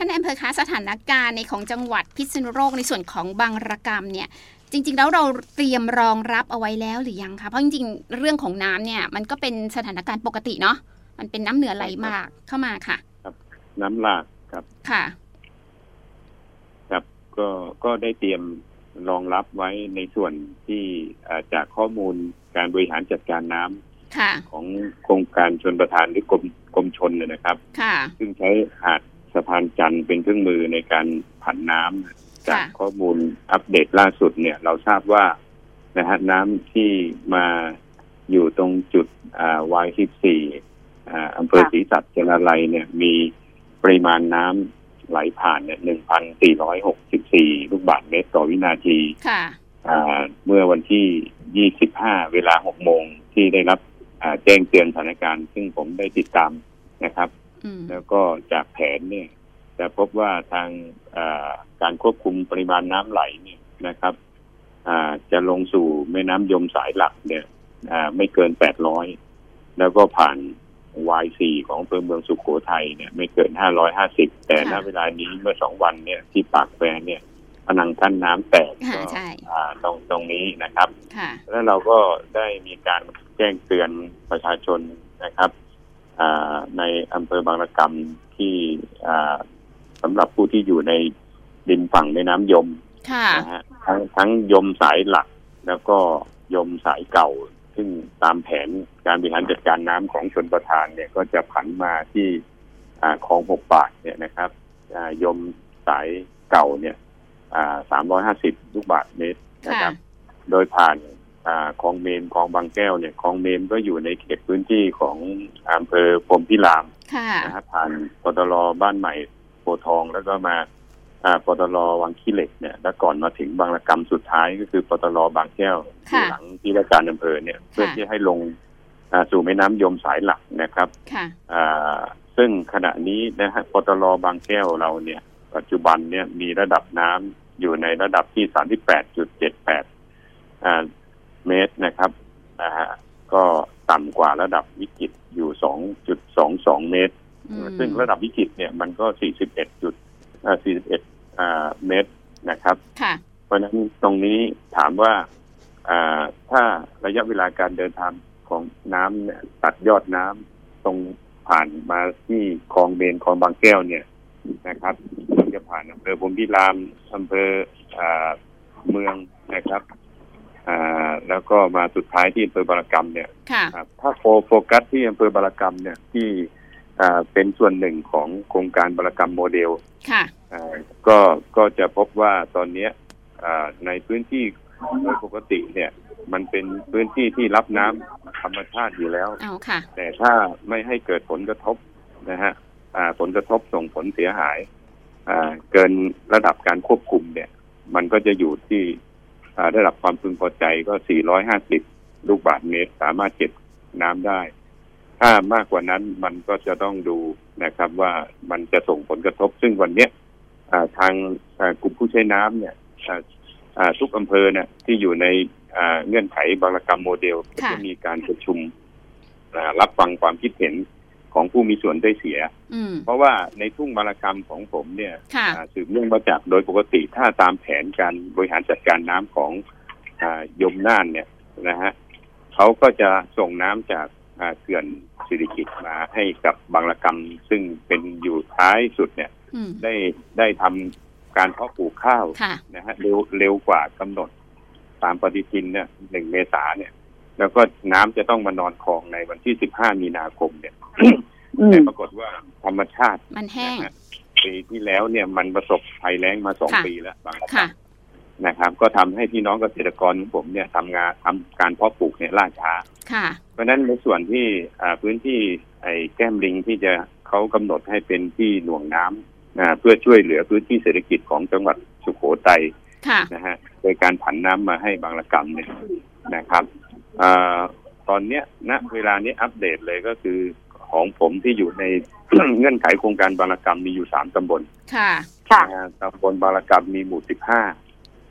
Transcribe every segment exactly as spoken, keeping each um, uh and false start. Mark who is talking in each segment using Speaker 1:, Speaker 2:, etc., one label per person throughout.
Speaker 1: านนายอำเภอคะสถานการณ์ในของจังหวัดพิษณุโลกในส่วนของบางระกำเนี่ยจริงๆแล้วเราเตรียมรองรับเอาไว้แล้วหรือยังคะเพราะจริงๆเรื่องของน้ำเนี่ยมันก็เป็นสถานการณ์ปกติเนาะมันเป็นน้ำเหนือไหลมากเข้ามาค่ะ
Speaker 2: ครับน้ำหลากครับ
Speaker 1: ค่ะ
Speaker 2: ครับก็ก็ได้เตรียมรองรับไว้ในส่วนที่จากข้อมูลการบริหารจัดการน้ำของโครงการชลประทานหรือกรมกรมชลเนี่ยนะครับซึ่งใช้หาดสะพานจันทร์เป็นเครื่องมือในการผันน้ำจากข้อมูลอัปเดตล่าสุดเนี่ยเราทราบว่านะฮะน้ำที่มาอยู่ตรงจุดวายสิบสี่อำเภอศรีสัชนาลัยเนี่ยมีปริมาณน้ำไหลผ่านเนี่ยหนึ่งพันสี่ร้อยหกสิบสี่ลูกบาศก์เมตรต่อวินาทีเมื่อวันที่ยี่สิบห้าเวลาหกโมงที่ได้รับแจ้งเตือนสถานการณ์ซึ่งผมได้ติดตามนะครับแล้วก็จากแผนเนี่ยจะพบว่าทางการควบคุมปริมาณน้ำไหลเนี่ยนะครับจะลงสู่แม่น้ำยมสายหลักเนี่ยไม่เกินแปดร้อยแล้วก็ผ่าน วาย สี่ ของอำเภอเมืองสุโขทัยเนี่ยไม่เกินห้าร้อยห้าสิบแต่ณเวลานี้เมื่อสองวันเนี่ยที่ปากแควเนี่ยผนังกั้นน้ำแตกก็ตรงตรงนี้นะครับแล้วเราก็ได้มีการแจ้งเตือนประชาชนนะครับในอำเภอบางระกำที่สำหรับผู้ที่อยู่ในดินฝั่งแม่น้ำยมนะฮะทั้งทั้งยมสายหลักแล้วก็ยมสายเก่าซึ่งตามแผนการบริหารจัดการน้ำของชลประทานเนี่ยก็จะผันมาที่คลองหกบาทเนี่ยนะครับยมสายเก่าเนี่ยสามร้อยห้าสิบลูกบาศก์เมตรนะครับโดยผ่านคลองเมนคลองบางแก้วเนี่ยคลองเมนก็อยู่ในเขตพื้นที่ของอำเภอพรหมพิรามนะครับผ่านปตร.บ้านใหม่โพทองแล้วก็มาปตร.วังขี้เหล็กเนี่ยแล้วก่อนมาถึงบางระกำสุดท้ายก็คือปตร.บางแก้วหลังที่ว่าการอำเภอเนี่ยเพื่อที่ให้ลงสู่แม่น้ำยมสายหลักนะครับซึ่งขณะนี้นะฮะปตร.บางแก้วเราเนี่ยปัจจุบันเนี่ยมีระดับน้ำอยู่ในระดับที่ สามสิบแปดจุดเจ็ดแปด เมตรนะครับนะฮะก็ต่ำกว่าระดับวิกฤตอยู่ สองจุดสองสอง เมตรซึ่งระดับวิกฤตเนี่ยมันก็ สี่สิบเอ็ดจุดสี่สิบเอ็ด เมตรนะครับเพราะฉะนั้นตรงนี้ถามว่าถ้าระยะเวลาการเดินทางของน้ำเนี่ยตัดยอดน้ำตรงผ่านมาที่คลองเบนคลองบางแก้วเนี่ยนะครับมันจะผ่านอำเภอพรหมพิรามอำเภอเมืองนะครับแล้วก็มาสุดท้ายที่อำเภอบางระกำเนี่ยถ้าโฟโฟกัสที่อำเภอบางระกำเนี่ยที่เป็นส่วนหนึ่งของโครงการบางระกำโมเดลก็ก็จะพบว่าตอนนี้ในพื้นที่โดยปกติเนี่ยมันเป็นพื้นที่ที่รับน้ำธรรมชาติอยู่แล้วแต่ถ้าไม่ให้เกิดผลกระทบนะฮะผลกระทบส่งผลเสียหายเกินระดับการควบคุมเนี่ยมันก็จะอยู่ที่ระดับความพึงพอใจก็สี่ร้อยห้าสิบลูกบาศก์เมตรสามารถเก็บน้ำได้ถ้ามากกว่านั้นมันก็จะต้องดูนะครับว่ามันจะส่งผลกระทบซึ่งวันนี้ทางกลุ่มผู้ใช้น้ำเนี่ยทุกอำเภอเนี่ยที่อยู่ในเงื่อนไขบางระกำโมเดลก็จะมีการประชุมรับฟังความคิดเห็นของผู้มีส่วนได้เสียเพราะว่าในทุ่งบางระกำของผมเนี่ยสืบเนื่องมาจากโดยปกติถ้าตามแผนการบริหารจัดการน้ำของยมน่านเนี่ยนะฮะเขาก็จะส่งน้ำจากเขื่อนสิริกิติ์มาให้กับบางระกำซึ่งเป็นอยู่ท้ายสุดเนี่ยได้ได้ทำการเพาะปลูกข้าวนะฮะเร็วเร็วกว่ากำหนดตามปฏิทินเนี่ยหนึ่งเมษายนเนี่ยแล้วก็น้ำจะต้องมานอนคลองในวันที่สิบห้ามีนาคมเนี่ยแต่ปรากฏว่าธรรมชาติ
Speaker 1: มันแห้ง
Speaker 2: ปีที่แล้วเนี่ยมันประสบภัยแล้งมาสองปีแล้วบางนะครับก็ทำให้พี่น้องเกษตรกรของผมเนี่ยทำงานทำการเพาะปลูกเนี่ยล่าช้าเพราะฉะนั้นในส่วนที่พื้นที่ไอ้แก้มลิงที่จะเขากำหนดให้เป็นที่หน่วงน้ำเพื่อช่วยเหลือพื้นที่เศรษฐกิจของจังหวัดสุโขทัยนะฮะโดยการผันน้ำมาให้บางระกำเนี่ยนะครับตอนเนี้ยณเวลานี้อัปเดตเลยก็คือของผมที่อยู่ใน เงื่อนไขโครงการบางระกำมีอยู่สามตำบลค่ะตำบลบางระกำมีหมู่สิบห้า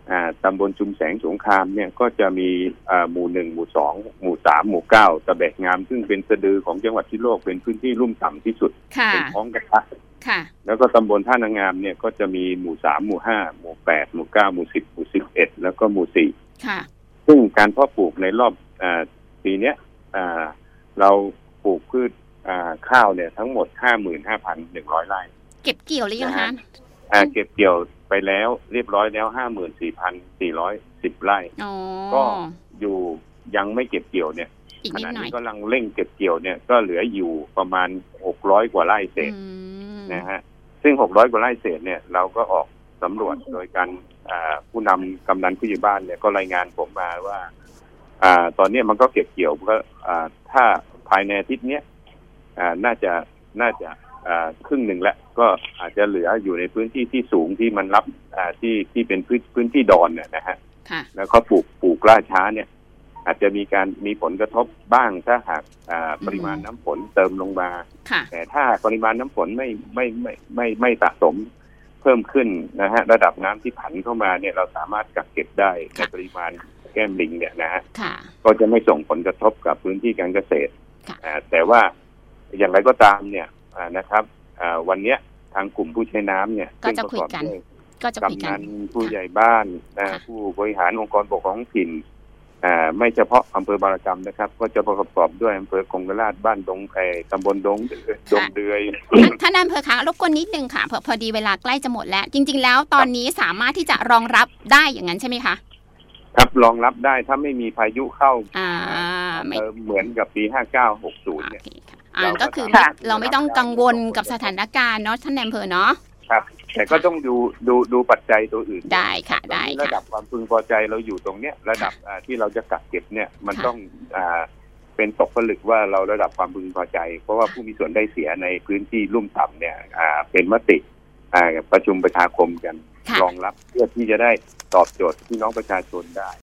Speaker 2: ตำบลชุมแสงสงครามเนี่ยก็จะมีหมู่หนึ่งหมู่สองหมู่สามหมู่เก้าตะแบกงามซึ่งเป็นสะดือของจังหวัดพิษณุโลกเป็นพื้นที่ลุ่มต่ำที่สุดเป็นท้องกระทะแล้วก็ตำบลท่านางามเนี่ยก็จะมีหมู่สามหมู่ห้าหมู่แปดหมู่เก้าหมู่สิบหมู่สิบเอ็ดแล้วก็หมู่สี่ซึ่งการเพาะปลูกในรอบปีนี้เราปลูกพืชข้าวเนี่ยทั้งหมด ห้าหมื่นห้าพันหนึ่งร้อย ไร่
Speaker 1: เก็บเกี่ยวหรือยังคะ
Speaker 2: เก็บเกี่ยวไปแล้วเรียบร้อยแล้ว ห้าหมื่นสี่พันสี่ร้อยสิบ ไร่ก็อยู่ยังไม่เก็บเกี่ยวเนี่ยขณะนี้ก็กำลังเร่งเก็บเกี่ยวเนี่ยก็เหลืออยู่ประมาณหกร้อยกว่าไร่เศษนะฮะซึ่งหกร้อยกว่าไร่เศษเนี่ยเราก็ออกสำรวจโดยการผู้นำกำนันผู้ใหญ่บ้านเนี่ยก็รายงานผมมาว่าตอนนี้มันก็เก็บเกี่ยวก็ถ้าภายในอาทิตย์นี้น่าจะน่าจะครึ่งหนึ่งแล้วก็อาจจะเหลืออยู่ในพื้นที่ที่สูงที่มันรับที่ที่เป็นพื้นพื้นที่ดอนเนี่ยนะฮะแล้วเขาปลูกปลูกล่าช้าเนี่ยอาจจะมีการมีผลกระทบบ้างถ้าหากปริมาณน้ำฝนเติมลงมาแต่ถ้าปริมาณน้ำฝนไม่ไม่ไม่ไม่ไม่สะสมเพิ่มขึ้นนะฮะระดับน้ำที่ผันเข้ามาเนี่ยเราสามารถกักเก็บได้ในปริมาณแก้มลิงเนี่ยนะฮะก็จะไม่ส่งผลกระทบกับพื้นที่การเกษตรแต่ว่าอย่างไรก็ตามเนี่ยนะครับวันนี้ทางกลุ่มผู้ใช้น้ำเนี่ย
Speaker 1: ก็จะคุยกันก็จะคุยกัน
Speaker 2: ผู้ใหญ่บ้านผู้บริหารองค์กรปกครองท้องถิ่นไม่เฉพาะอำเภอบารกรรมนะครับก็จะประกอบด้วยอำเภอกงกราชบ้านดงไผ่ตำบลดงดงเดือย
Speaker 1: ท่านอำเภอคะรบกวนนิดนึงค่ะพอดีเวลาใกล้จะหมดแล้วจริงๆแล้วตอนนี้สามารถที่จะรองรับได้อย่างนั้นใช่ไหมคะ
Speaker 2: ครับรองรับได้ถ้าไม่มีพายุเข้าเหมือนกับปีห้าเก้า หกสิบเนี่ย
Speaker 1: อ่าก็คือเราไม่ต้องกังวลกับสถานการณ์เนาะท่านอำเภอเนาะ
Speaker 2: ครับแต่ก็ต้องดูดูดูปัจจัยตัวอื่น
Speaker 1: ได้ค่ะได้
Speaker 2: ระดับความพึงพอใจเราอยู่ตรงเนี้ยระดับที่เราจะกักเก็บเนี่ยมันต้องอ่าเป็นตกผลึกว่าเราระดับความพึงพอใจเพราะว่าผู้มีส่วนได้เสียในพื้นที่ลุ่มต่ำเนี่ยอ่าเป็นมติอ่าประชุมประชาคมกันรองรับเพื่อที่จะได้ตอบโจทย์พี่น้องประชาชนได้